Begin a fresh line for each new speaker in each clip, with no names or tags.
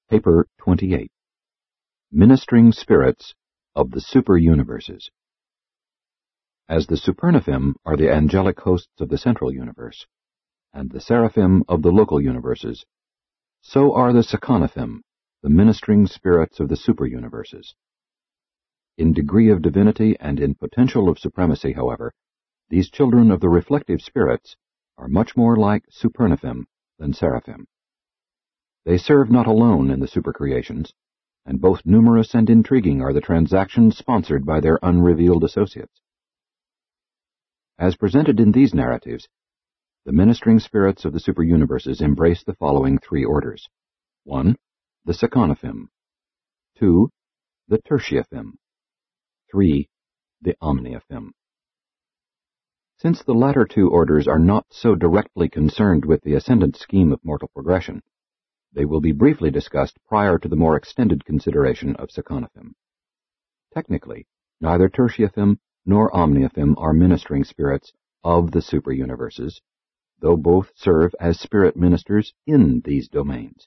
Paper 28. Ministering Spirits of the Super-Universes. As the Supernaphim are the angelic hosts of the central universe, and the Seraphim of the local universes, so are the Sekanophim, the ministering spirits of the super-universes. In degree of divinity and in potential of supremacy, however, these children of the reflective spirits are much more like Supernaphim than Seraphim. They serve not alone in the supercreations, and both numerous and intriguing are the transactions sponsored by their unrevealed associates. As presented in these narratives, the ministering spirits of the super-universes embrace the following three orders. 1. The Sekanophim. 2. The Tertiaphim. 3. The Omniaphim. Since the latter two orders are not so directly concerned with the ascendant scheme of mortal progression, they will be briefly discussed prior to the more extended consideration of Sekanophim. Technically, neither Tertiaphim nor Omniaphim are ministering spirits of the super-universes, though both serve as spirit ministers in these domains.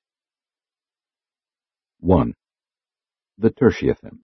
1. The Tertiaphim.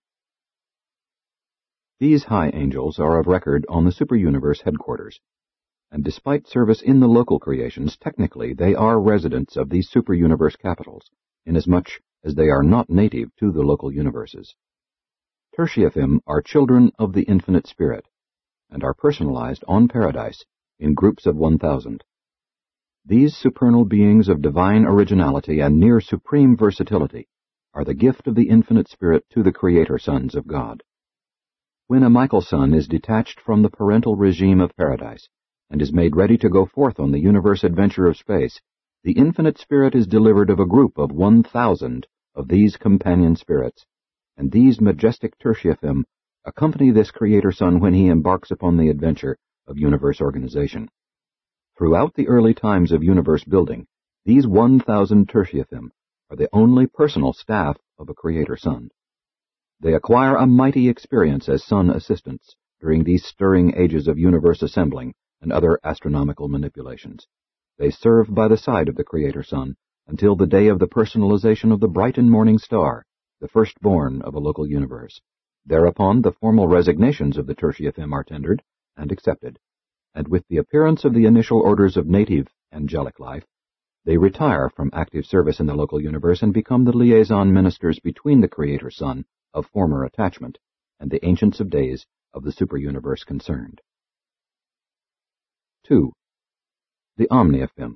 These high angels are of record on the super-universe headquarters, and despite service in the local creations, technically they are residents of these super-universe capitals, inasmuch as they are not native to the local universes. Tertiaphim are children of the infinite spirit, and are personalized on Paradise in groups of 1,000. These supernal beings of divine originality and near supreme versatility are the gift of the infinite spirit to the creator sons of God. When a Michael son is detached from the parental regime of Paradise and is made ready to go forth on the universe adventure of space, the infinite spirit is delivered of a group of 1,000 of these companion spirits, and these majestic Tertiaphim accompany this creator son when he embarks upon the adventure of universe organization. Throughout the early times of universe building, these 1,000 Tertiaphim are the only personal staff of a creator son. They acquire a mighty experience as sun assistants during these stirring ages of universe assembling and other astronomical manipulations. They serve by the side of the creator sun until the day of the personalization of the bright and morning star, the firstborn of a local universe. Thereupon the formal resignations of the Tertiaphim are tendered and accepted, and with the appearance of the initial orders of native angelic life, they retire from active service in the local universe and become the liaison ministers between the creator sun of former attachment and the ancients of days of the super-universe concerned. 2. The Omniaphim.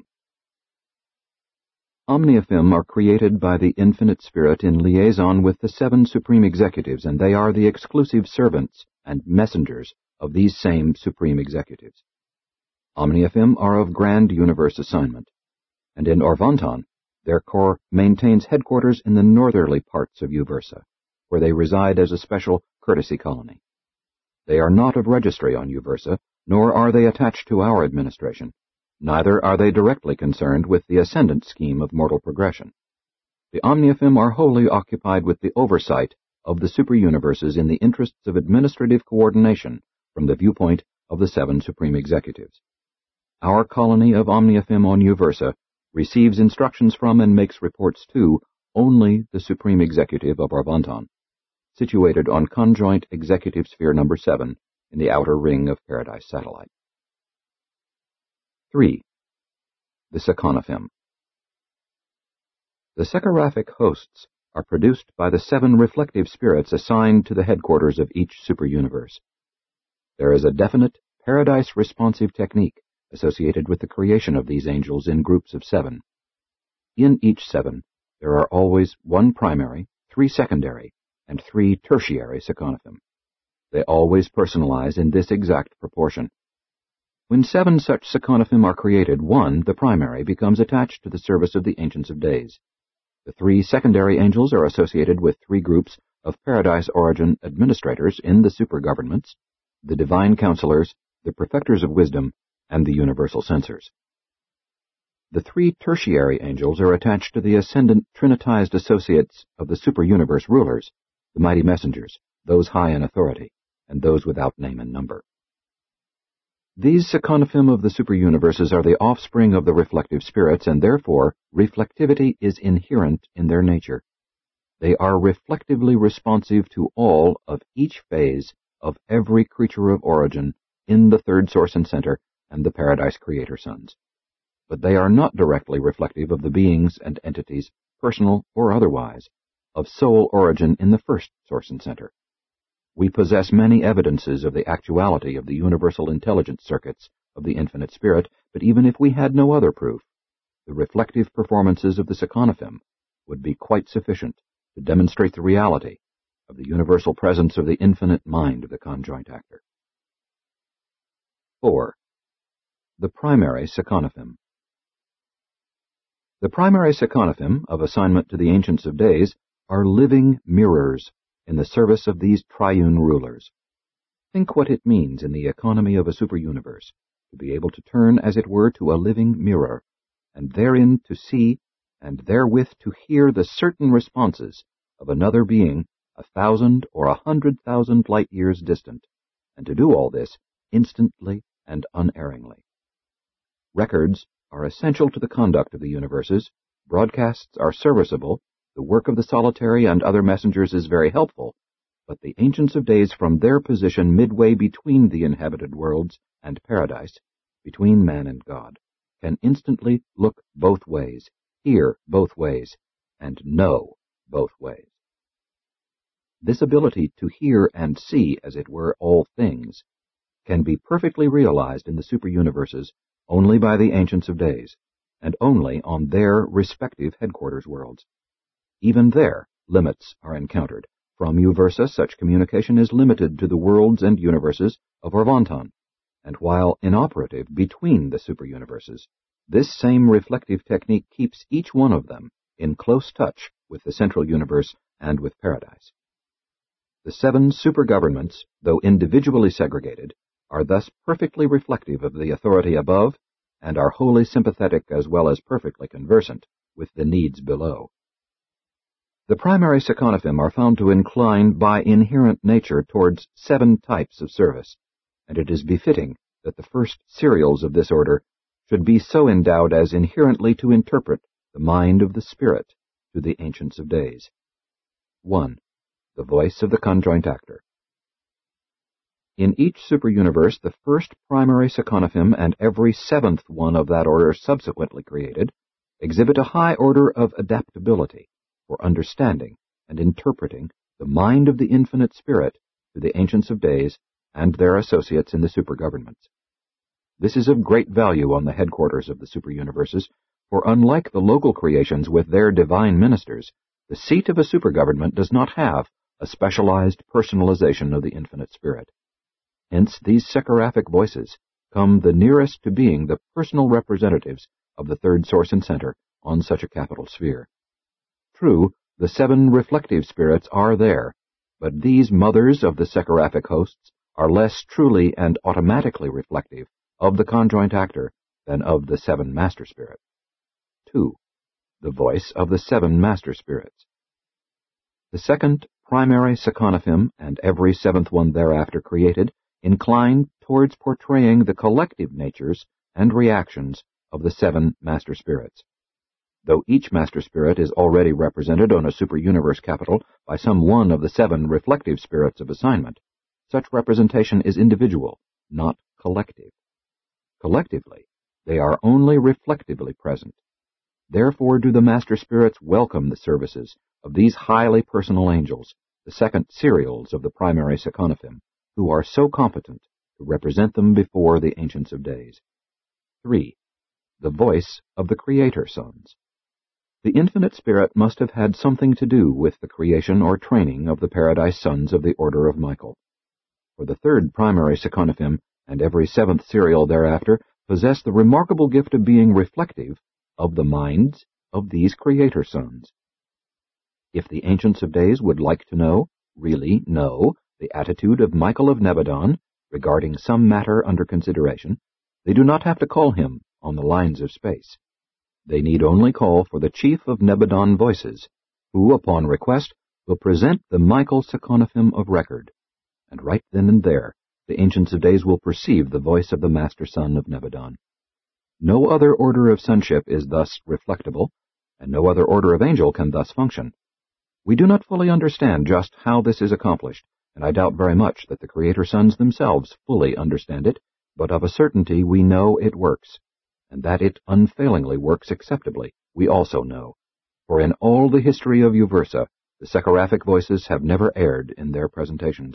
Omniaphim are created by the infinite spirit in liaison with the 7 supreme executives, and they are the exclusive servants and messengers of these same supreme executives. Omniaphim are of grand universe assignment, and in Orvonton, their corps maintains headquarters in the northerly parts of Uversa, where they reside as a special courtesy colony. They are not of registry on Uversa, nor are they attached to our administration. Neither are they directly concerned with the ascendant scheme of mortal progression. The Omniaphim are wholly occupied with the oversight of the super-universes in the interests of administrative coordination from the viewpoint of the 7 supreme executives. Our colony of Omniaphim on Uversa receives instructions from and makes reports to only the supreme executive of Orvonton, situated on conjoint executive sphere number 7 in the outer ring of Paradise satellite. 3. The Sekanophim. The Sekaraphic hosts are produced by the 7 reflective spirits assigned to the headquarters of each super-universe. There is a definite Paradise-responsive technique associated with the creation of these angels in groups of 7. In each 7, there are always 1 primary, 3 secondary, and 3 tertiary Sekanophim. They always personalize in this exact proportion. When 7 such Sekanophim are created, 1, the primary, becomes attached to the service of the Ancients of Days. The 3 secondary angels are associated with 3 groups of Paradise origin administrators in the super-governments, the divine counselors, the perfecters of wisdom, and the universal censors. The 3 tertiary angels are attached to the ascendant trinitized associates of the super-universe rulers, the mighty messengers, those high in authority, and those without name and number. These Sekanophim of the super-universes are the offspring of the reflective spirits, and therefore reflectivity is inherent in their nature. they are reflectively responsive to all of each phase of every creature of origin in the third source and center and the Paradise Creator Sons. But they are not directly reflective of the beings and entities, personal or otherwise, of soul origin in the first source and center. We possess many evidences of the actuality of the universal intelligence circuits of the Infinite Spirit, but even if we had no other proof, the reflective performances of the Seconophim would be quite sufficient to demonstrate the reality of the universal presence of the infinite mind of the conjoint actor. 4. The primary Seconophim. The primary Seconophim, of assignment to the Ancients of Days, are living mirrors in the service of these triune rulers. Think what it means in the economy of a super-universe to be able to turn, as it were, to a living mirror, and therein to see and therewith to hear the certain responses of another being 1,000 or 100,000 light years distant, and to do all this instantly and unerringly. Records are essential to the conduct of the universes, broadcasts are serviceable, the work of the solitary and other messengers is very helpful, but the Ancients of Days, from their position midway between the inhabited worlds and paradise, between man and God, can instantly look both ways, hear both ways, and know both ways. This ability to hear and see, as it were, all things, can be perfectly realized in the super-universes only by the Ancients of Days, and only on their respective headquarters worlds. Even there, limits are encountered. From Uversa, such communication is limited to the worlds and universes of Orvonton, and while inoperative between the super-universes, this same reflective technique keeps each one of them in close touch with the central universe and with Paradise. The 7 super-governments, though individually segregated, are thus perfectly reflective of the authority above and are wholly sympathetic as well as perfectly conversant with the needs below. The primary Seconophim are found to incline by inherent nature towards 7 types of service, and it is befitting that the first serials of this order should be so endowed as inherently to interpret the mind of the Spirit to the Ancients of Days. 1. The voice of the conjoint actor. In each super-universe, the first primary Seconophim and every 7th one of that order subsequently created exhibit a high order of adaptability for understanding and interpreting the mind of the Infinite Spirit to the Ancients of Days and their associates in the super-governments. This is of great value on the headquarters of the super-universes, for unlike the local creations with their divine ministers, the seat of a super-government does not have a specialized personalization of the Infinite Spirit. Hence, these Sekharafic voices come the nearest to being the personal representatives of the third source and center on such a capital sphere. True, the 7 reflective spirits are there, but these mothers of the Sekharafic hosts are less truly and automatically reflective of the conjoint actor than of the 7 master spirits. 2. The voice of the 7 master spirits. The second primary Seconophim and every 7th one thereafter created incline towards portraying the collective natures and reactions of the 7 master spirits. Though each master spirit is already represented on a super-universe capital by some one of the 7 reflective spirits of assignment, such representation is individual, not collective. Collectively, they are only reflectively present. Therefore do the master spirits welcome the services of these highly personal angels, the second serials of the primary Seconophim, who are so competent to represent them before the Ancients of Days. 3. The voice of the Creator Sons. The Infinite Spirit must have had something to do with the creation or training of the Paradise Sons of the Order of Michael. For the third primary Seconophim and every 7th serial thereafter possess the remarkable gift of being reflective of the minds of these Creator Sons. If the Ancients of Days would like to know, really know, the attitude of Michael of Nebadon regarding some matter under consideration, they do not have to call him on the lines of space. They need only call for the chief of Nebadon voices, who, upon request, will present the Michael Seconophim of record, and right then and there the Ancients of Days will perceive the voice of the Master Son of Nebadon. No other order of sonship is thus reflectable, and no other order of angel can thus function. We do not fully understand just how this is accomplished, and I doubt very much that the Creator Sons themselves fully understand it, but of a certainty we know it works, and that it unfailingly works acceptably we also know, for in all the history of Uversa, the Sekharaphic voices have never erred in their presentations.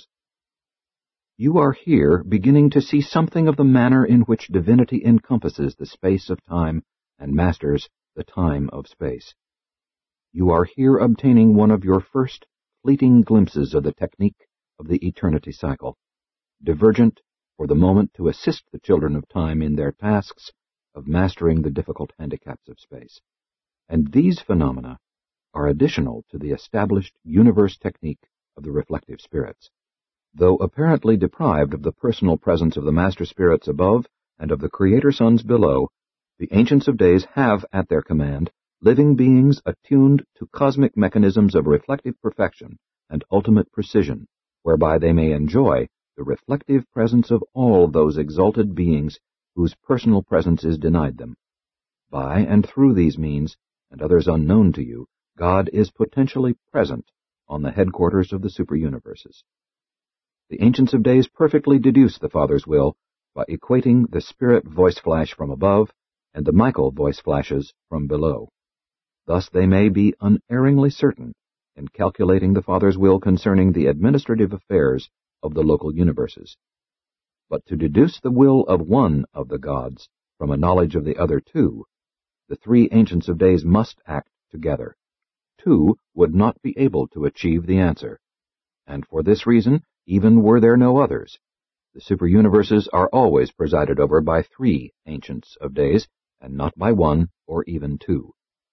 You are here beginning to see something of the manner in which divinity encompasses the space of time and masters the time of space. You are here obtaining one of your first fleeting glimpses of the technique of the eternity cycle, divergent for the moment to assist the children of time in their tasks of mastering the difficult handicaps of space. And these phenomena are additional to the established universe technique of the reflective spirits. Though apparently deprived of the personal presence of the master spirits above and of the Creator Sons below, the Ancients of Days have at their command living beings attuned to cosmic mechanisms of reflective perfection and ultimate precision, whereby they may enjoy the reflective presence of all those exalted beings whose personal presence is denied them. By and through these means, and others unknown to you, God is potentially present on the headquarters of the superuniverses. The Ancients of Days perfectly deduce the Father's will by equating the Spirit voice flash from above and the Michael voice flashes from below. Thus they may be unerringly certain in calculating the Father's will concerning the administrative affairs of the local universes. But to deduce the will of one of the gods from a knowledge of the other two, the three Ancients of Days must act together. Two would not be able to achieve the answer, and for this reason, even were there no others, the superuniverses are always presided over by three Ancients of Days, and not by one or even two.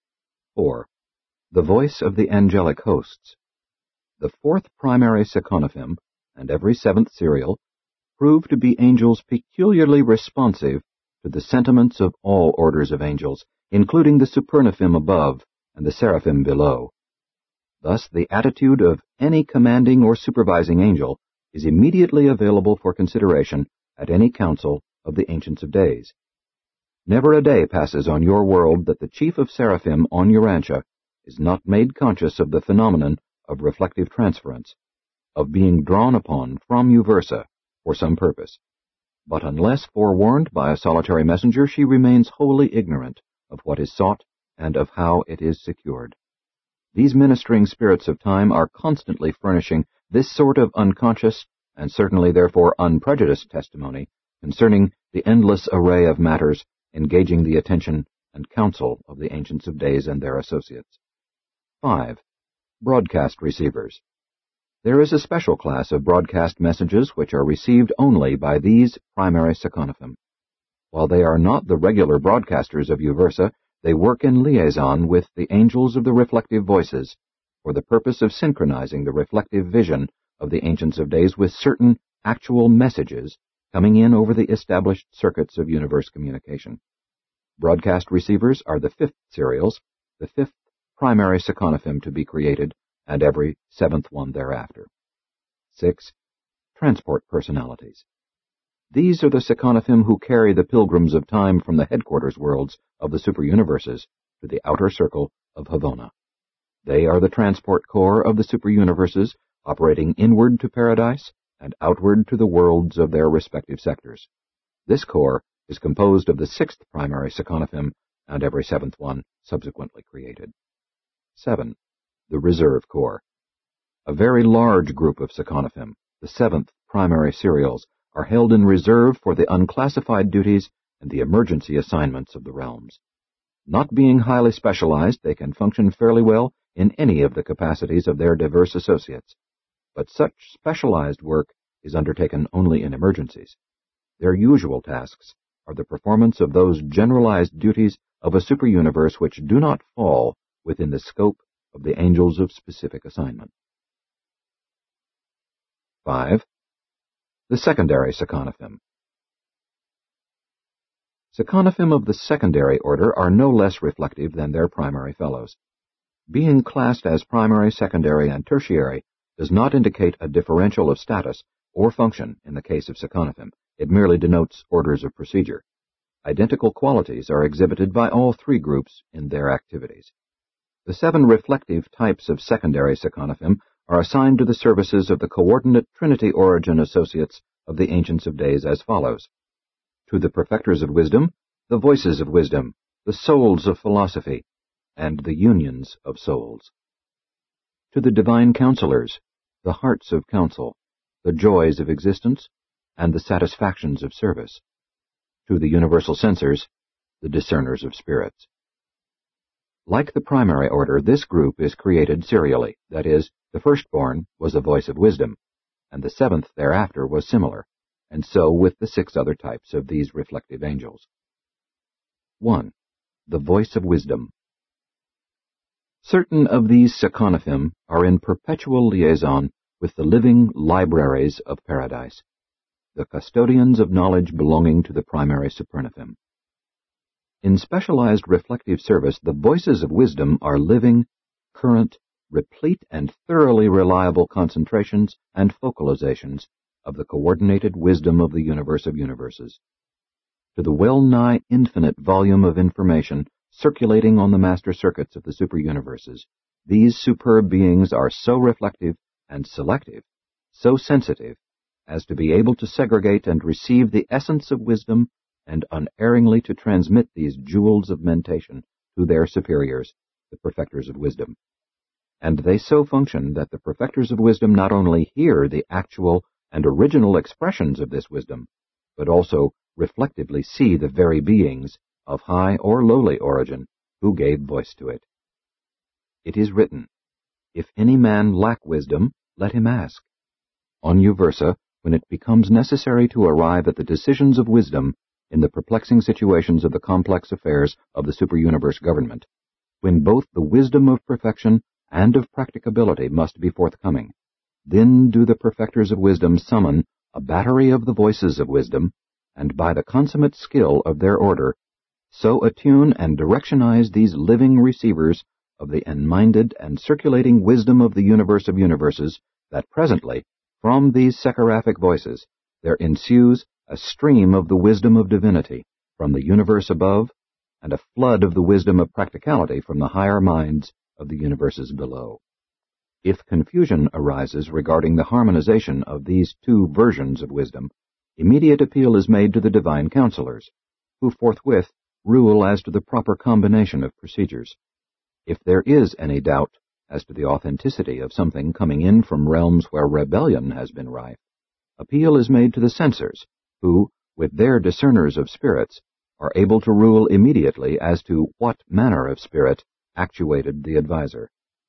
4. The voice of the angelic hosts. The fourth primary Sekanophim, and every seventh serial, prove to be angels peculiarly responsive to the sentiments of all orders of angels, including the Supernophim above and the Seraphim below. Thus, the attitude of any commanding or supervising angel is immediately available for consideration at any council of the Ancients of Days. Never a day passes on your world that the chief of Seraphim on Urantia is not made conscious of the phenomenon of reflective transference, of being drawn upon from Uversa for some purpose. But unless forewarned by a solitary messenger, she remains wholly ignorant of what is sought and of how it is secured. These ministering spirits of time are constantly furnishing this sort of unconscious and certainly therefore unprejudiced testimony concerning the endless array of matters engaging the attention and counsel of the Ancients of Days and their associates. 5. Broadcast receivers. There is a special class of broadcast messages which are received only by these primary Sekanophim. While they are not the regular broadcasters of Uversa, they work in liaison with the angels of the reflective voices for the purpose of synchronizing the reflective vision of the Ancients of Days with certain actual messages coming in over the established circuits of universe communication. Broadcast receivers are the fifth serials, the fifth primary Sekanophim to be created, and every seventh one thereafter. 6. Transport personalities. These are the Sekanophim who carry the pilgrims of time from the headquarters worlds of the superuniverses to the outer circle of Havona. They are the transport corps of the superuniverses, operating inward to paradise and outward to the worlds of their respective sectors. This corps is composed of the sixth primary Sekanophim and every seventh one subsequently created. 7. The Reserve Corps. A very large group of Sekanophim, the seventh primary serials, are held in reserve for the unclassified duties and the emergency assignments of the realms. Not being highly specialized, they can function fairly well in any of the capacities of their diverse associates, but such specialized work is undertaken only in emergencies. Their usual tasks are the performance of those generalized duties of a superuniverse which do not fall within the scope of the angels of specific assignment. 5. The secondary Sekanophim. Sekanophim of the secondary order are no less reflective than their primary fellows. Being classed as primary, secondary, and tertiary does not indicate a differential of status or function in the case of Sekanophim. It merely denotes orders of procedure. Identical qualities are exhibited by all three groups in their activities. The 7 reflective types of secondary Sekanophim are assigned to the services of the coordinate Trinity Origin Associates of the Ancients of Days as follows. To the Perfecters of Wisdom, the Voices of Wisdom, the Souls of Philosophy, and the Unions of Souls. To the Divine Counselors, the Hearts of Counsel, the Joys of Existence, and the Satisfactions of Service. To the Universal Censors, the Discerners of Spirits. Like the primary order, this group is created serially, that is, the firstborn was a voice of wisdom, and the 7th thereafter was similar, and so with the 6 other types of these reflective angels. 1. The Voice of Wisdom. Certain of these Sekanophim are in perpetual liaison with the living libraries of paradise, the custodians of knowledge belonging to the primary Supernophim. In specialized reflective service, the voices of wisdom are living, current, replete, and thoroughly reliable concentrations and focalizations of the coordinated wisdom of the universe of universes. To the well-nigh infinite volume of information circulating on the master circuits of the superuniverses, these superb beings are so reflective and selective, so sensitive, as to be able to segregate and receive the essence of wisdom and unerringly to transmit these jewels of mentation to their superiors, the Perfecters of Wisdom. And they so function that the Perfecters of Wisdom not only hear the actual and original expressions of this wisdom, but also reflectively see the very beings, of high or lowly origin, who gave voice to it. It is written, "If any man lack wisdom, let him ask." On Uversa, when it becomes necessary to arrive at the decisions of wisdom in the perplexing situations of the complex affairs of the superuniverse government, when both the wisdom of perfection and of practicability must be forthcoming, then do the Perfecters of Wisdom summon a battery of the voices of wisdom, and by the consummate skill of their order, so attune and directionize these living receivers of the enminded and circulating wisdom of the universe of universes, that presently, from these Sekaraphic voices, there ensues a stream of the wisdom of divinity from the universe above, and a flood of the wisdom of practicality from the higher minds of the universes below. If confusion arises regarding the harmonization of these 2 versions of wisdom, immediate appeal is made to the Divine Counselors, who forthwith rule as to the proper combination of procedures. If there is any doubt as to the authenticity of something coming in from realms where rebellion has been rife, appeal is made to the censors, who, with their discerners of spirits, are able to rule immediately as to what manner of spirit actuated the adviser.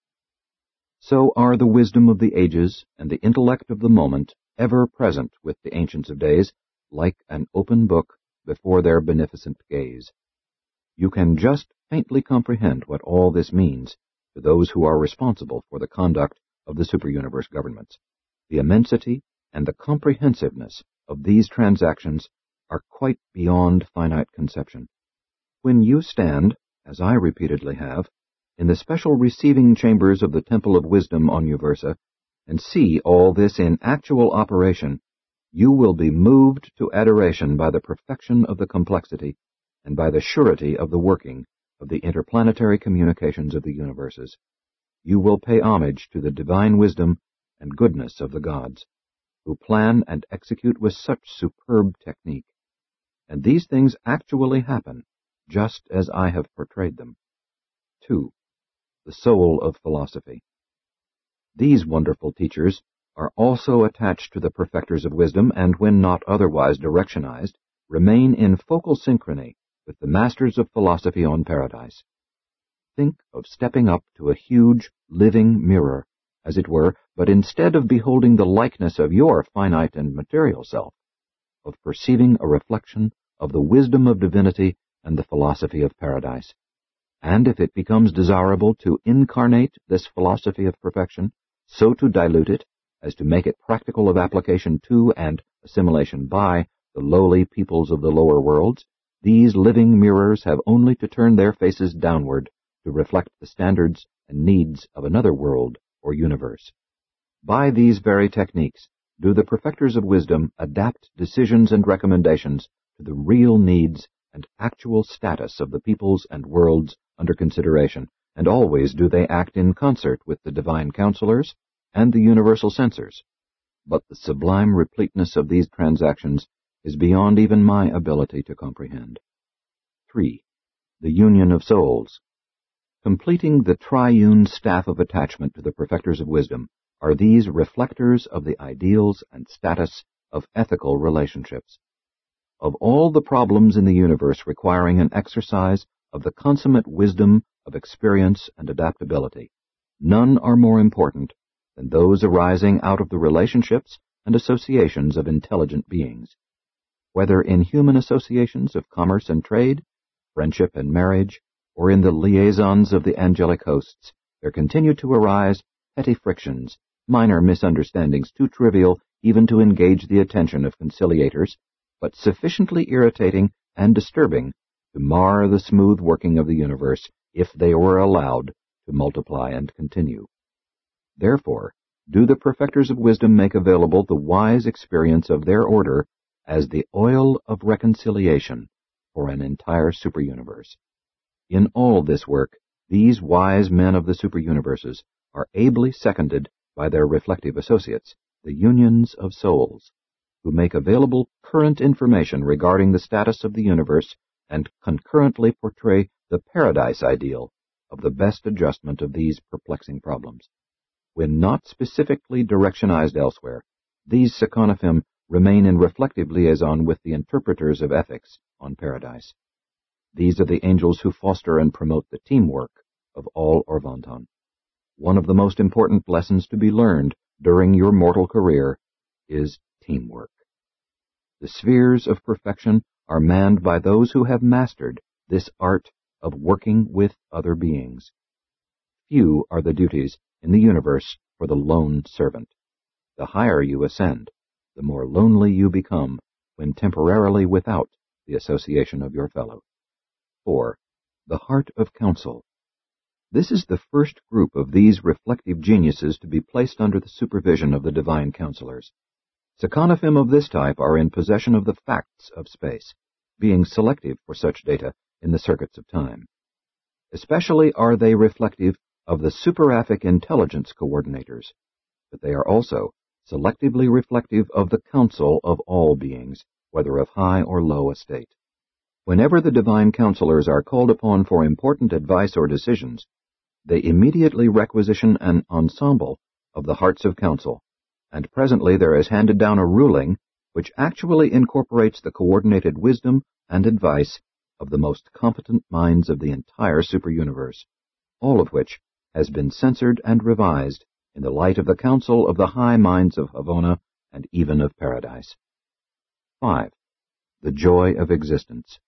So are the wisdom of the ages and the intellect of the moment ever present with the Ancients of Days, like an open book before their beneficent gaze. You can just faintly comprehend what all this means to those who are responsible for the conduct of the superuniverse governments. The immensity and the comprehensiveness of these transactions are quite beyond finite conception. When you stand, as I repeatedly have, in the special receiving chambers of the Temple of Wisdom on Uversa, and see all this in actual operation, you will be moved to adoration by the perfection of the complexity and by the surety of the working of the interplanetary communications of the universes. You will pay homage to the divine wisdom and goodness of the gods, who plan and execute with such superb technique. And these things actually happen, just as I have portrayed them. 2. The Soul of Philosophy. These wonderful teachers are also attached to the Perfecters of Wisdom, and when not otherwise directionized, remain in focal synchrony with the Masters of Philosophy on Paradise. Think of stepping up to a huge, living mirror, as it were, but instead of beholding the likeness of your finite and material self, of perceiving a reflection of the wisdom of divinity and the philosophy of paradise. And if it becomes desirable to incarnate this philosophy of perfection, so to dilute it as to make it practical of application to and assimilation by the lowly peoples of the lower worlds, these living mirrors have only to turn their faces downward to reflect the standards and needs of another world or universe. By these very techniques do the Perfecters of Wisdom adapt decisions and recommendations to the real needs and actual status of the peoples and worlds under consideration, and always do they act in concert with the divine counselors and the universal censors. But the sublime repleteness of these transactions is beyond even my ability to comprehend. 3. The union of souls. Completing the triune staff of attachment to the perfecters of wisdom are these reflectors of the ideals and status of ethical relationships. Of all the problems in the universe requiring an exercise of the consummate wisdom of experience and adaptability, none are more important than those arising out of the relationships and associations of intelligent beings. Whether in human associations of commerce and trade, friendship and marriage, or in the liaisons of the angelic hosts, there continue to arise petty frictions, minor misunderstandings too trivial even to engage the attention of conciliators, but sufficiently irritating and disturbing to mar the smooth working of the universe if they were allowed to multiply and continue. Therefore, do the perfecters of wisdom make available the wise experience of their order as the oil of reconciliation for an entire superuniverse. In all this work, these wise men of the superuniverses are ably seconded by their reflective associates, the unions of souls, who make available current information regarding the status of the universe and concurrently portray the paradise ideal of the best adjustment of these perplexing problems. When not specifically directionized elsewhere, these Sekanophim remain in reflective liaison with the interpreters of ethics on paradise. These are the angels who foster and promote the teamwork of all Orvonton. One of the most important lessons to be learned during your mortal career is teamwork. The spheres of perfection are manned by those who have mastered this art of working with other beings. Few are the duties in the universe for the lone servant. The higher you ascend, the more lonely you become when temporarily without the association of your fellow. 4. The heart of counsel. This is the first group of these reflective geniuses to be placed under the supervision of the divine counselors. Sekanophim of this type are in possession of the facts of space, being selective for such data in the circuits of time. Especially are they reflective of the superaphic intelligence coordinators, but they are also selectively reflective of the counsel of all beings, whether of high or low estate. Whenever the divine counselors are called upon for important advice or decisions, they immediately requisition an ensemble of the hearts of counsel, and presently there is handed down a ruling which actually incorporates the coordinated wisdom and advice of the most competent minds of the entire superuniverse, all of which has been censored and revised in the light of the counsel of the high minds of Havona and even of Paradise. 5. The joy of existence.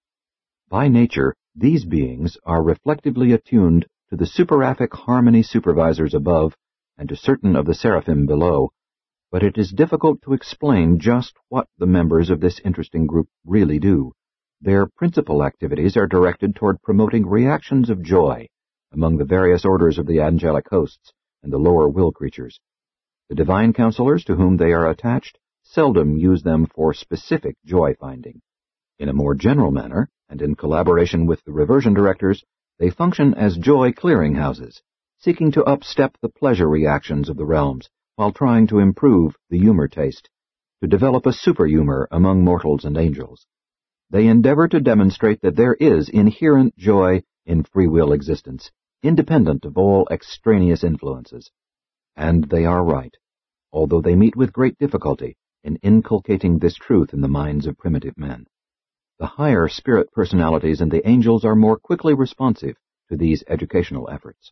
By nature, these beings are reflectively attuned to the superaphic harmony supervisors above and to certain of the seraphim below, but it is difficult to explain just what the members of this interesting group really do. Their principal activities are directed toward promoting reactions of joy among the various orders of the angelic hosts and the lower will creatures. The divine counselors to whom they are attached seldom use them for specific joy-finding. In a more general manner, and in collaboration with the reversion directors, they function as joy clearinghouses, seeking to upstep the pleasure reactions of the realms while trying to improve the humor taste, to develop a superhumor among mortals and angels. They endeavor to demonstrate that there is inherent joy in free will existence, independent of all extraneous influences. And they are right, although they meet with great difficulty in inculcating this truth in the minds of primitive men. The higher spirit personalities and the angels are more quickly responsive to these educational efforts.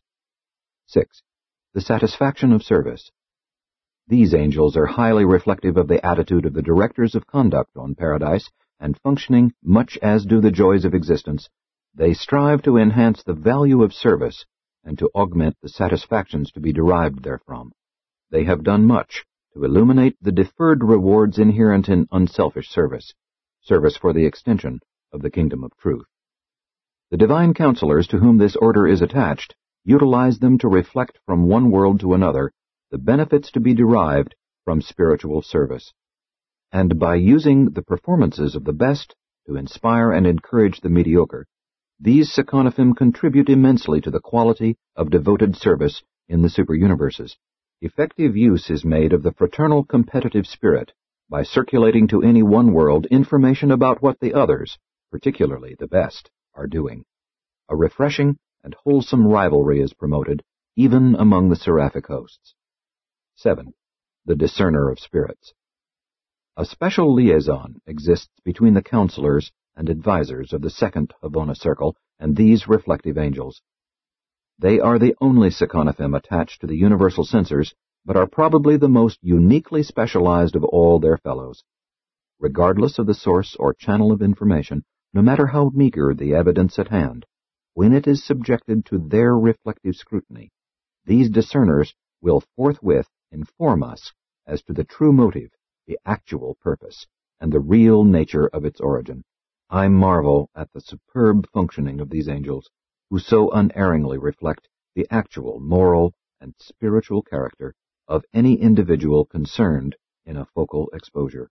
6. The satisfaction of service. These angels are highly reflective of the attitude of the directors of conduct on Paradise, and functioning much as do the joys of existence, they strive to enhance the value of service and to augment the satisfactions to be derived therefrom. They have done much to illuminate the deferred rewards inherent in unselfish service for the extension of the kingdom of truth. The divine counselors to whom this order is attached utilize them to reflect from one world to another the benefits to be derived from spiritual service, and by using the performances of the best to inspire and encourage the mediocre, These Seconophim contribute immensely to the quality of devoted service in the superuniverses. Effective use is made of the fraternal competitive spirit by circulating to any one world information about what the others, particularly the best, are doing. A refreshing and wholesome rivalry is promoted, even among the seraphic hosts. 7. The Discerner of Spirits. A special liaison exists between the counselors and advisors of the second Havona circle and these reflective angels. They are the only Seconophim attached to the universal censors, but are probably the most uniquely specialized of all their fellows. Regardless of the source or channel of information, no matter how meager the evidence at hand, when it is subjected to their reflective scrutiny, these discerners will forthwith inform us as to the true motive, the actual purpose, and the real nature of its origin. I marvel at the superb functioning of these angels, who so unerringly reflect the actual moral and spiritual character of any individual concerned in a focal exposure.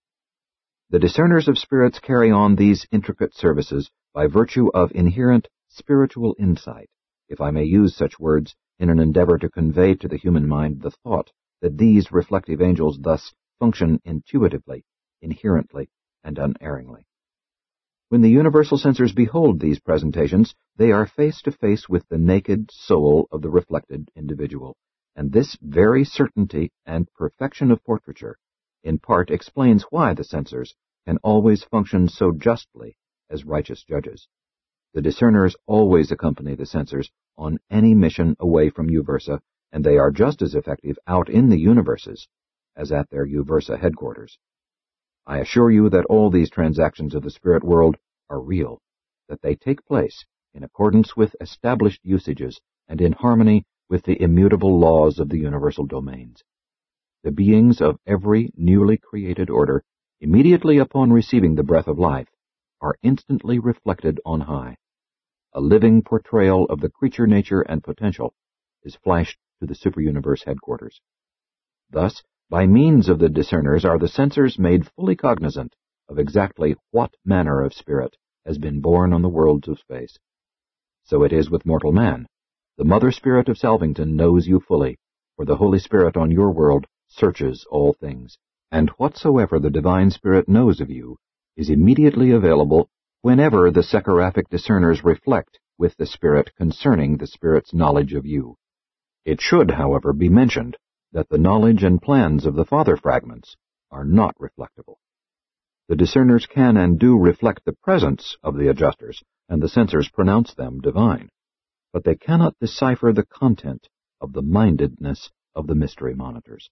The discerners of spirits carry on these intricate services by virtue of inherent spiritual insight, if I may use such words in an endeavor to convey to the human mind the thought that these reflective angels thus function intuitively, inherently, and unerringly. When the universal censors behold these presentations, they are face to face with the naked soul of the reflected individual, and this very certainty and perfection of portraiture in part explains why the censors can always function so justly as righteous judges. The discerners always accompany the censors on any mission away from Uversa, and they are just as effective out in the universes as at their Uversa headquarters. I assure you that all these transactions of the spirit world are real, that they take place in accordance with established usages and in harmony with the immutable laws of the universal domains. The beings of every newly created order, immediately upon receiving the breath of life, are instantly reflected on high. A living portrayal of the creature nature and potential is flashed to the superuniverse headquarters. Thus, by means of the discerners are the censors made fully cognizant of exactly what manner of spirit has been born on the worlds of space. So it is with mortal man. The mother spirit of Salvington knows you fully, for the Holy Spirit on your world searches all things, and whatsoever the divine spirit knows of you is immediately available whenever the Secaraphic discerners reflect with the spirit concerning the spirit's knowledge of you. It should, however, be mentioned that the knowledge and plans of the father fragments are not reflectable. The discerners can and do reflect the presence of the adjusters, and the censors pronounce them divine, but they cannot decipher the content of the mindedness of the mystery monitors.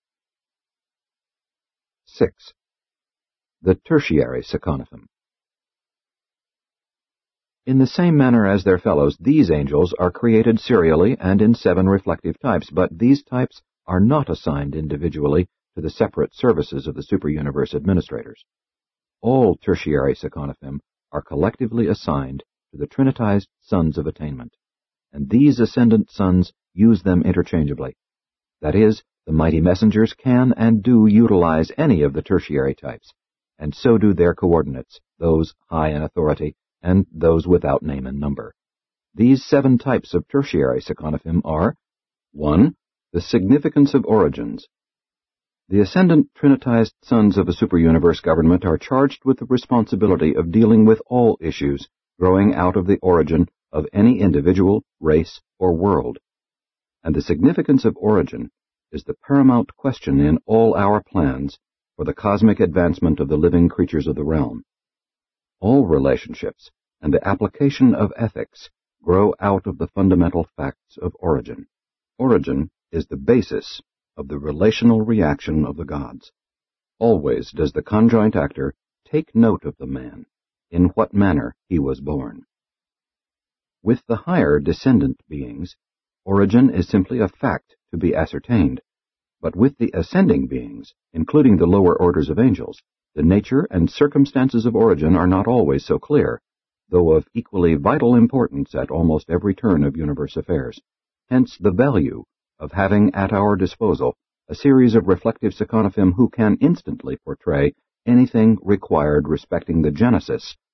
6. The Tertiary Seconophim. In the same manner as their fellows, these angels are created serially and in 7 reflective types, but these types are not assigned individually to the separate services of the superuniverse administrators. All tertiary Seconophim are collectively assigned to the trinitized sons of attainment, and these ascendant sons use them interchangeably. That is, the mighty messengers can and do utilize any of the tertiary types, and so do their coordinates, those high in authority and those without name and number. These 7 types of tertiary Seconophim are: 1. The significance of origins. The ascendant trinitized sons of the superuniverse government are charged with the responsibility of dealing with all issues growing out of the origin of any individual, race, or world. And the significance of origin is the paramount question in all our plans for the cosmic advancement of the living creatures of the realm. All relationships and the application of ethics grow out of the fundamental facts of origin. Origin is the basis of the relational reaction of the gods. Always does the conjoint actor take note of the man, in what manner he was born. With the higher descendant beings, origin is simply a fact to be ascertained, but with the ascending beings, including the lower orders of angels, the nature and circumstances of origin are not always so clear, though of equally vital importance at almost every turn of universe affairs. Hence the value of having at our disposal a series of reflective Seconophim who can instantly portray anything required respecting the genesis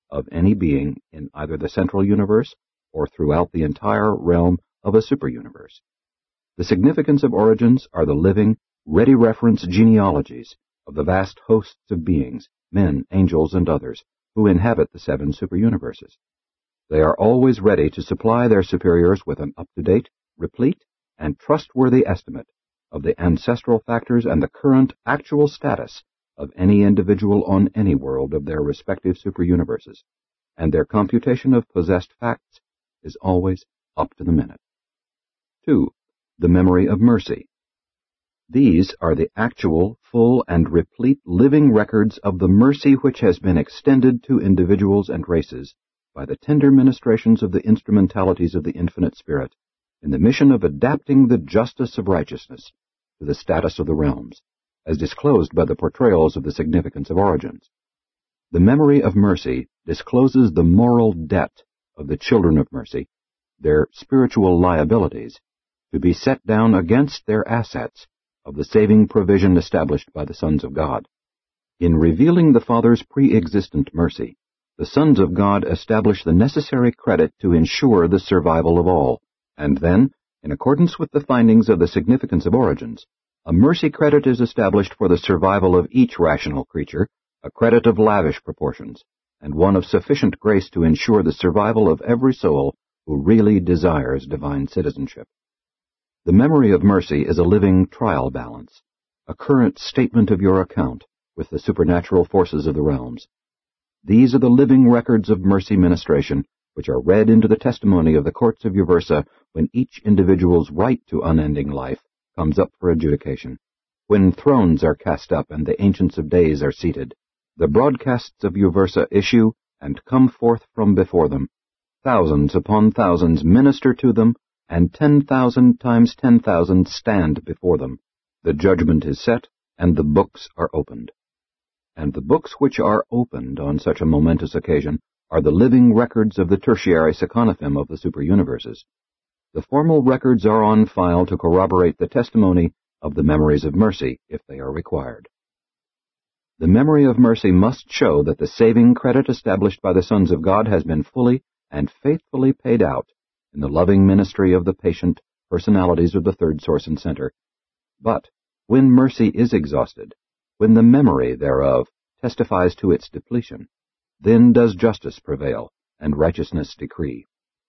of any being in either the central universe or throughout the entire realm of a superuniverse. The significance of origins are the living, ready reference genealogies of the vast hosts of beings, men, angels, and others, who inhabit the 7 superuniverses. They are always ready to supply their superiors with an up-to-date, replete, and trustworthy estimate of the ancestral factors and the current actual status of any individual on any world of their respective superuniverses, and their computation of possessed facts is always up to the minute. 2. The memory of mercy. These are the actual, full, and replete living records of the mercy which has been extended to individuals and races by the tender ministrations of the instrumentalities of the Infinite Spirit in the mission of adapting the justice of righteousness to the status of the realms, as disclosed by the portrayals of the significance of origins. The memory of mercy discloses the moral debt of the children of mercy, their spiritual liabilities, to be set down against their assets of the saving provision established by the sons of God. In revealing the Father's pre-existent mercy, the sons of God establish the necessary credit to ensure the survival of all, and then, in accordance with the findings of the significance of origins, a mercy credit is established for the survival of each rational creature, a credit of lavish proportions, and one of sufficient grace to ensure the survival of every soul who really desires divine citizenship. The memory of mercy is a living trial balance, a current statement of your account with the supernatural forces of the realms. These are the living records of mercy ministration, which are read into the testimony of the courts of Uversa when each individual's right to unending life comes up for adjudication, when thrones are cast up and the Ancients of Days are seated. The broadcasts of Uversa issue and come forth from before them. Thousands upon thousands minister to them, and 10,000 times 10,000 stand before them. The judgment is set, and the books are opened. And the books which are opened on such a momentous occasion are the living records of the tertiary seconophim of the superuniverses. The formal records are on file to corroborate the testimony of the memories of mercy, if they are required. The memory of mercy must show that the saving credit established by the sons of God has been fully and faithfully paid out in the loving ministry of the patient personalities of the third source and center. But when mercy is exhausted, when the memory thereof testifies to its depletion, then does justice prevail and righteousness decree.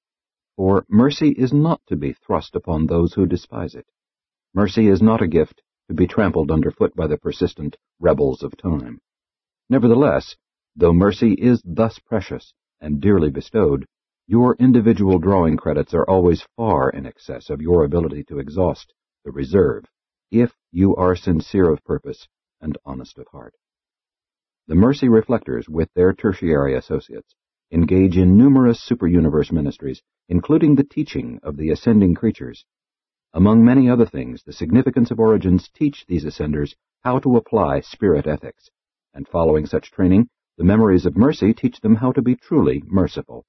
For mercy is not to be thrust upon those who despise it. Mercy is not a gift to be trampled underfoot by the persistent rebels of time. Nevertheless, though mercy is thus precious and dearly bestowed, your individual drawing credits are always far in excess of your ability to exhaust the reserve, if you are sincere of purpose and honest of heart. The mercy reflectors, with their tertiary associates, engage in numerous superuniverse ministries, including the teaching of the ascending creatures. Among many other things, the significance of origins teach these ascenders how to apply spirit ethics, and following such training, the memories of mercy teach them how to be truly merciful.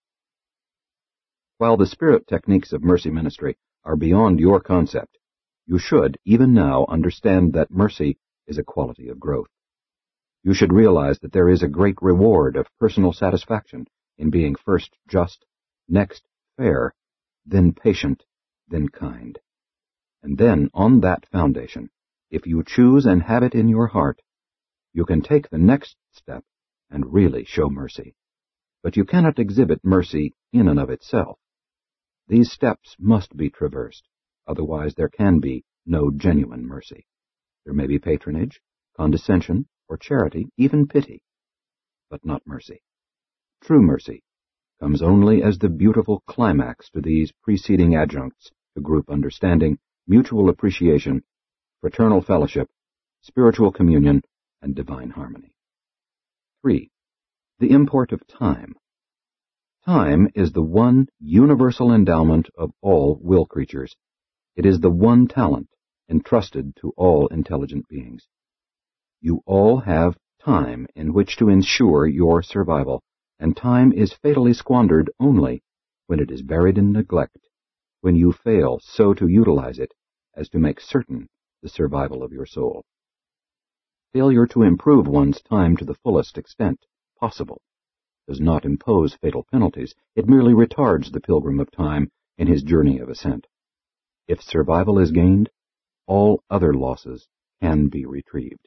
While the spirit techniques of mercy ministry are beyond your concept, you should, even now, understand that mercy is a quality of growth. You should realize that there is a great reward of personal satisfaction in being first just, next fair, then patient, then kind. And then, on that foundation, if you choose and have it in your heart, you can take the next step and really show mercy. But you cannot exhibit mercy in and of itself. These steps must be traversed, otherwise there can be no genuine mercy. There may be patronage, condescension, or charity, even pity, but not mercy. True mercy comes only as the beautiful climax to these preceding adjuncts to group understanding, mutual appreciation, fraternal fellowship, spiritual communion, and divine harmony. 3. The import of time. Time is the one universal endowment of all will creatures. It is the one talent entrusted to all intelligent beings. You all have time in which to ensure your survival, and time is fatally squandered only when it is buried in neglect, when you fail so to utilize it as to make certain the survival of your soul. Failure to improve one's time to the fullest extent possible does not impose fatal penalties. It merely retards the pilgrim of time in his journey of ascent. If survival is gained, all other losses can be retrieved.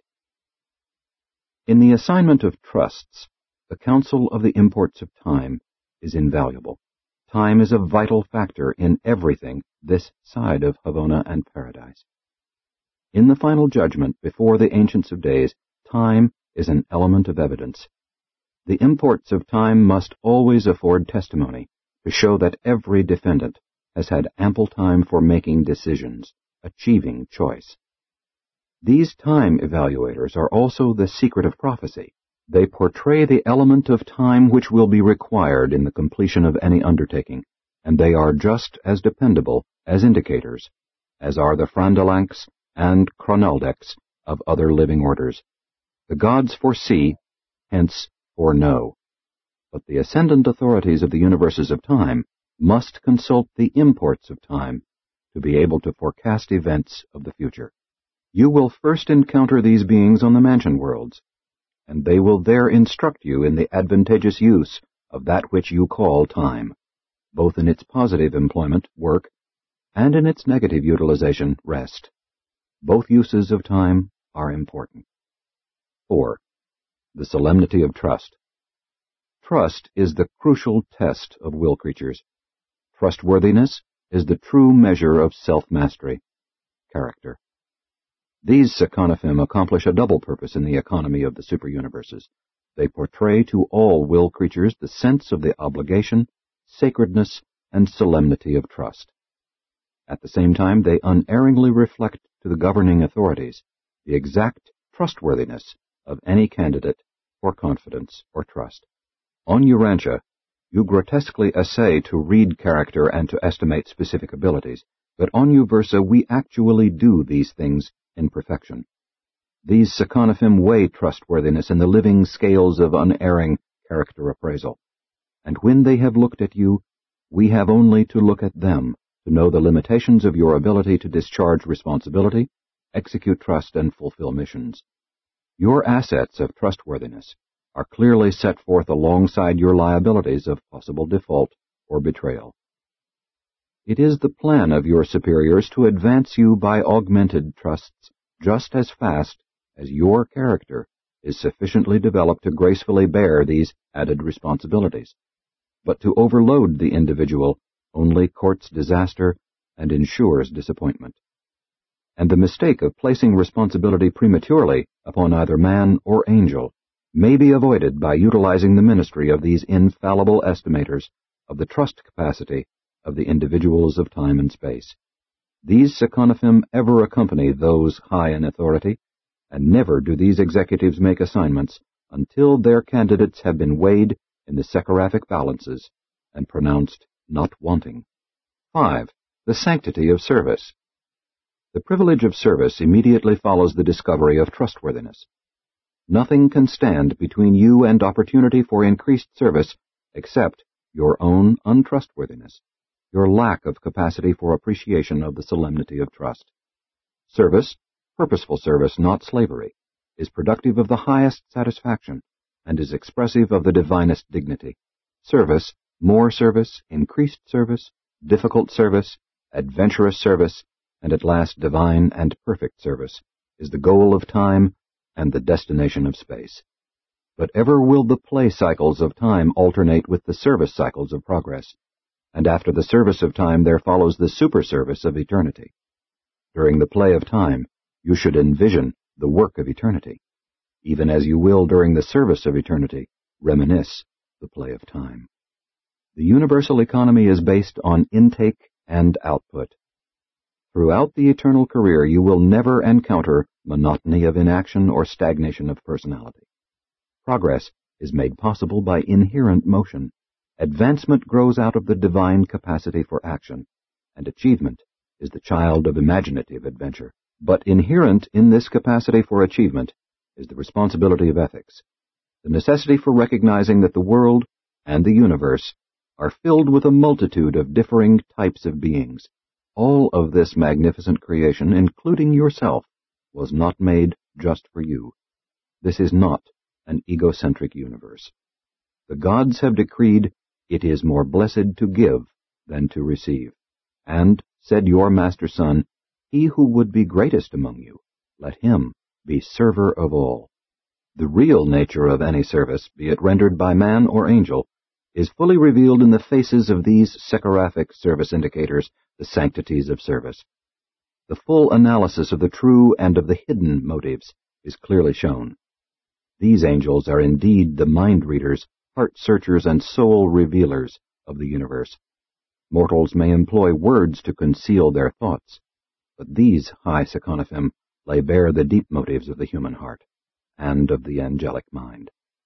In the assignment of trusts, the counsel of the imports of time is invaluable. Time is a vital factor in everything this side of Havona and Paradise. In the final judgment before the Ancients of Days, time is an element of evidence. The imports of time must always afford testimony to show that every defendant has had ample time for making decisions, achieving choice. These time evaluators are also the secret of prophecy. They portray the element of time which will be required in the completion of any undertaking, and they are just as dependable as indicators, as are the Frandalanks and Chronaldecs of other living orders. The gods foresee, hence foreknow. But the ascendant authorities of the universes of time must consult the imports of time to be able to forecast events of the future. You will first encounter these beings on the mansion worlds, and they will there instruct you in the advantageous use of that which you call time, both in its positive employment, work, and in its negative utilization, rest. Both uses of time are important. 4. The solemnity of trust. Trust is the crucial test of will creatures. Trustworthiness is the true measure of self-mastery, character. These Sekanophim accomplish a double purpose in the economy of the superuniverses. They portray to all will creatures the sense of the obligation, sacredness, and solemnity of trust. At the same time, they unerringly reflect to the governing authorities the exact trustworthiness of any candidate for confidence or trust. On Urantia, you grotesquely essay to read character and to estimate specific abilities, but on Uversa we actually do these things in perfection. These Sekanophim weigh trustworthiness in the living scales of unerring character appraisal, and when they have looked at you, we have only to look at them to know the limitations of your ability to discharge responsibility, execute trust, and fulfill missions. Your assets of trustworthiness are clearly set forth alongside your liabilities of possible default or betrayal. It is the plan of your superiors to advance you by augmented trusts just as fast as your character is sufficiently developed to gracefully bear these added responsibilities. But to overload the individual only courts disaster and ensures disappointment. And the mistake of placing responsibility prematurely upon either man or angel may be avoided by utilizing the ministry of these infallible estimators of the trust capacity of the individuals of time and space. These Sekanophim ever accompany those high in authority, and never do these executives make assignments until their candidates have been weighed in the Sekaraphic balances and pronounced not wanting. 5. The sanctity of service. The privilege of service immediately follows the discovery of trustworthiness. Nothing can stand between you and opportunity for increased service except your own untrustworthiness, your lack of capacity for appreciation of the solemnity of trust. Service, purposeful service, not slavery, is productive of the highest satisfaction and is expressive of the divinest dignity. Service, more service, increased service, difficult service, adventurous service, and at last divine and perfect service, is the goal of time and the destination of space. But ever will the play cycles of time alternate with the service cycles of progress, and after the service of time there follows the super-service of eternity. During the play of time, you should envision the work of eternity, even as you will during the service of eternity reminisce the play of time. The universal economy is based on intake and output. Throughout the eternal career you will never encounter monotony of inaction or stagnation of personality. Progress is made possible by inherent motion. Advancement grows out of the divine capacity for action, and achievement is the child of imaginative adventure. But inherent in this capacity for achievement is the responsibility of ethics, the necessity for recognizing that the world and the universe are filled with a multitude of differing types of beings. All of this magnificent creation, including yourself, was not made just for you. This is not an egocentric universe. the gods have decreed, it is more blessed to give than to receive. And, said your master son, he who would be greatest among you, let him be server of all. The real nature of any service, be it rendered by man or angel, is fully revealed in the faces of these seraphic service indicators, the sanctities of service. The full analysis of the true and of the hidden motives is clearly shown. These angels are indeed the mind-readers, heart-searchers, and soul-revealers of the universe. Mortals may employ words to conceal their thoughts, but these high Sekanophim lay bare the deep motives of the human heart and of the angelic mind.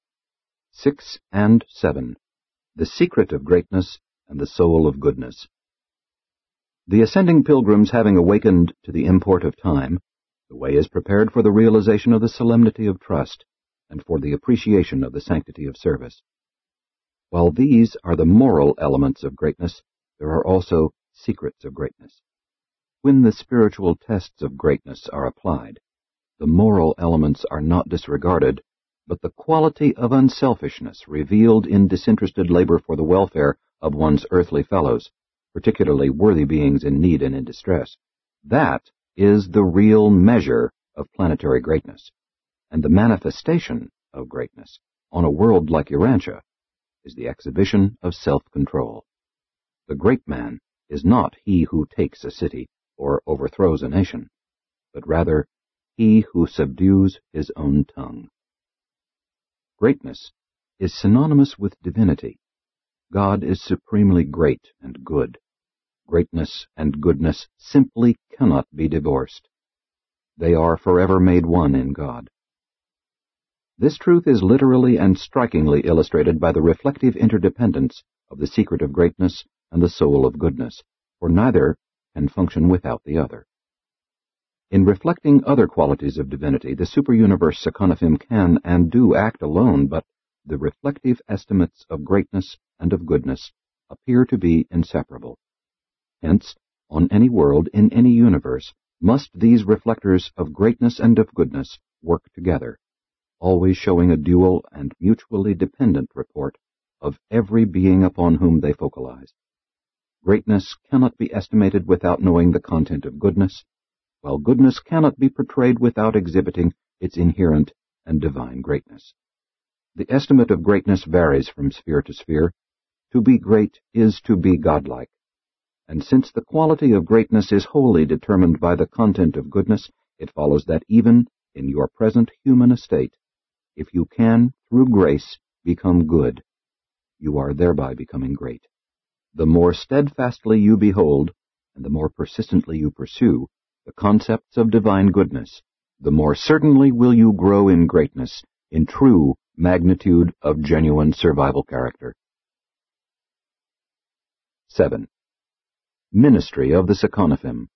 6 and 7. The secret of greatness and the soul of goodness. The ascending pilgrims having awakened to the import of time, the way is prepared for the realization of the solemnity of trust and for the appreciation of the sanctity of service. While these are the moral elements of greatness, there are also secrets of greatness. When the spiritual tests of greatness are applied, the moral elements are not disregarded, but the quality of unselfishness revealed in disinterested labor for the welfare of one's earthly fellows, particularly worthy beings in need and in distress, that is the real measure of planetary greatness, and the manifestation of greatness on a world like Urantia is the exhibition of self-control. The great man is not he who takes a city or overthrows a nation, but rather he who subdues his own tongue. Greatness is synonymous with divinity. God is supremely great and good. Greatness and goodness simply cannot be divorced. They are forever made one in God. This truth is literally and strikingly illustrated by the reflective interdependence of the secret of greatness and the soul of goodness, for neither can function without the other. In reflecting other qualities of divinity, the superuniverse Sekanophim can and do act alone, but the reflective estimates of greatness and of goodness appear to be inseparable. Hence, on any world, in any universe, must these reflectors of greatness and of goodness work together, always showing a dual and mutually dependent report of every being upon whom they focalize. Greatness cannot be estimated without knowing the content of goodness, while goodness cannot be portrayed without exhibiting its inherent and divine greatness. The estimate of greatness varies from sphere to sphere. To be great is to be godlike. And since the quality of greatness is wholly determined by the content of goodness, it follows that even in your present human estate, if you can, through grace, become good, you are thereby becoming great. The more steadfastly you behold, and the more persistently you pursue, the concepts of divine goodness, the more certainly will you grow in greatness, in true magnitude of genuine survival character. 7. Ministry of the Sekanophim.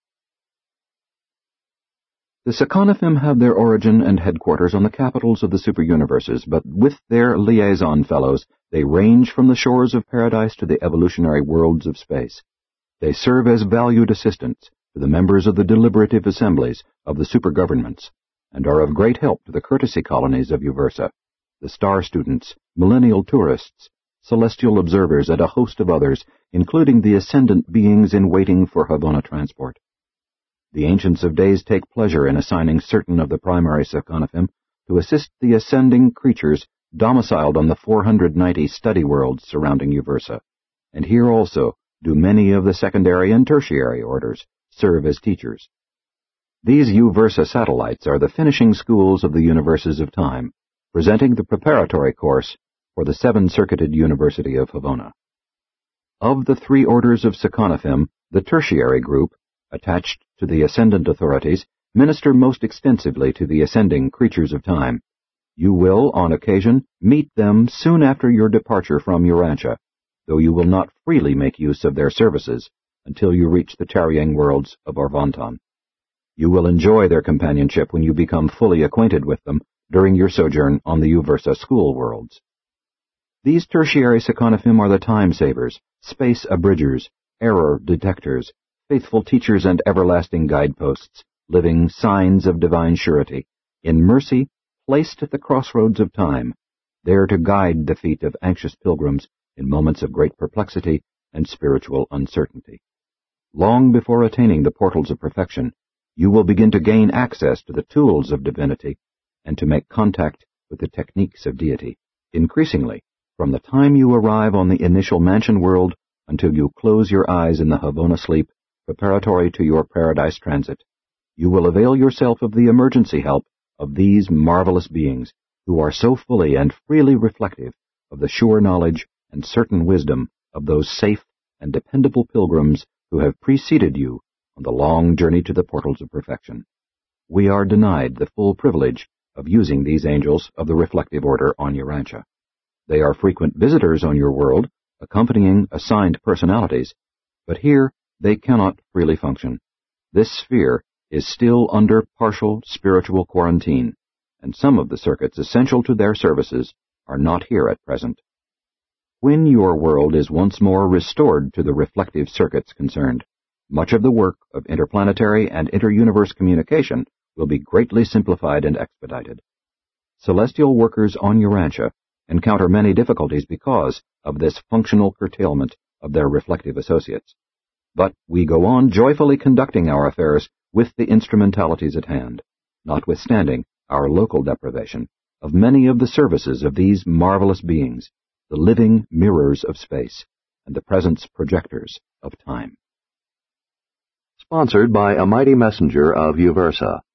The Sekanophim have their origin and headquarters on the capitals of the superuniverses, but with their liaison fellows, they range from the shores of paradise to the evolutionary worlds of space. They serve as valued assistants to the members of the deliberative assemblies of the supergovernments, and are of great help to the courtesy colonies of Uversa, the star students, millennial tourists, celestial observers, and a host of others, including the ascendant beings in waiting for Havona transport. The Ancients of Days take pleasure in assigning certain of the primary Sekanophim to assist the ascending creatures domiciled on the 490 study worlds surrounding Uversa, and here also do many of the secondary and tertiary orders serve as teachers. These Uversa satellites are the finishing schools of the universes of time, presenting the preparatory course for the seven-circuited University of Havona. Of the three orders of Sekanophim, the tertiary group, attached to the ascendant authorities, minister most extensively to the ascending creatures of time. You will, on occasion, meet them soon after your departure from Urantia, though you will not freely make use of their services until you reach the tarrying worlds of Orvonton. You will enjoy their companionship when you become fully acquainted with them during your sojourn on the Uversa school worlds. These tertiary Sekanophim are the time-savers, space abridgers, error detectors, faithful teachers and everlasting guideposts, living signs of divine surety, in mercy placed at the crossroads of time, there to guide the feet of anxious pilgrims in moments of great perplexity and spiritual uncertainty. Long before attaining the portals of perfection, you will begin to gain access to the tools of divinity and to make contact with the techniques of deity. Increasingly, from the time you arrive on the initial mansion world until you close your eyes in the Havona sleep preparatory to your paradise transit, you will avail yourself of the emergency help of these marvelous beings who are so fully and freely reflective of the sure knowledge and certain wisdom of those safe and dependable pilgrims who have preceded you on the long journey to the portals of perfection. We are denied the full privilege of using these angels of the reflective order on Urantia. They are frequent visitors on your world, accompanying assigned personalities, but here they cannot freely function. This sphere is still under partial spiritual quarantine, and some of the circuits essential to their services are not here at present. When your world is once more restored to the reflective circuits concerned, much of the work of interplanetary and interuniverse communication will be greatly simplified and expedited. Celestial workers on Urantia encounter many difficulties because of this functional curtailment of their reflective associates. But we go on joyfully conducting our affairs with the instrumentalities at hand, notwithstanding our local deprivation of many of the services of these marvelous beings, the living mirrors of space and the presence projectors of time.
Sponsored by a mighty messenger of Uversa.